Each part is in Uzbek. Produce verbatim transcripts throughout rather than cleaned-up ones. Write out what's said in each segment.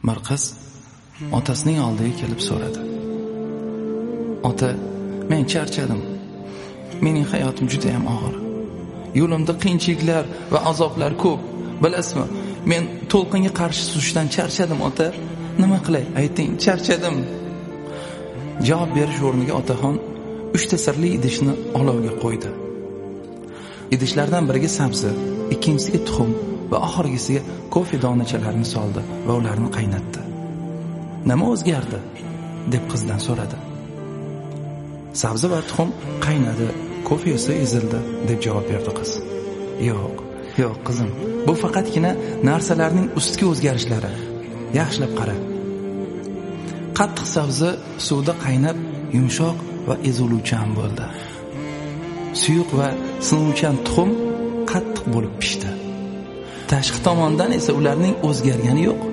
Bir qiz otasining oldiga kelib so'radi. Ota, men charchadim. Mening hayotim juda ham og'ir. Yo'limda qiyinchiliklar va azoblar ko'p. Bilasizmi? Men to'lqinga qarshi suzishdan charchadim, ota. Nima qilay? Ayting, charchadim. Javob berish o'rniga otaxon uchta sirli idishni olovga qo'ydi. Idishlardan biriga sabzi, ikkinchisiga tuxum va oxirgisiga kofe donachalarini soldi va ularni qaynatdi. Nima o'zgardi? Deb qizdan so'radi. Sabzi va tuxum qaynadi, kofe esa ezildi, deb javob berdi qiz. Yo'q, yo'q qizim, bu faqatgina narsalarning ustki o'zgarishlari. Yaxshilab qara. Qattiq sabzi suvda qaynab, yumshoq va eziluvchan bo'ldi. Suyuq va sinuvchan tuxum qattiq bo'lib pishdi. Tashqi tomondan esa ularning o'zgargani yo'q.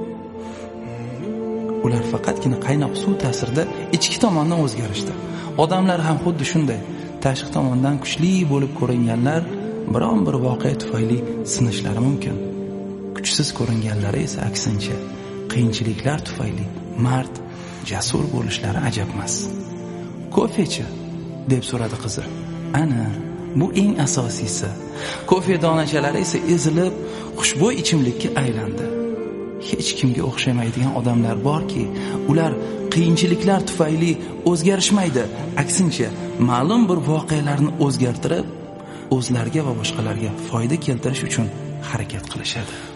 Ular faqatgina qaynoq suv ta'sirida ichki tomondan o'zgarishdi. Odamlar ham xuddi shunday. Tashqi tomondan kuchli bo'lib ko'ringanlar biron bir voqea tufayli sinishlari mumkin. Kuchsiz ko'ringanlari esa aksincha, qiyinchiliklar tufayli mard, jasur bo'lishlari ajab emas. Kofechi deb so'radi qizi. Ana, bu eng asosiysi. Kofe donachalari esa ezilib, xushbo'y ichimlikka aylandi. Hech kimga o'xshamaydigan odamlar borki, ular qiyinchiliklar tufayli o'zgarishmaydi, aksincha, ma'lum bir voqealarni o'zgartirib, o'zlariga va boshqalarga foyda keltirish uchun harakat qilishadi.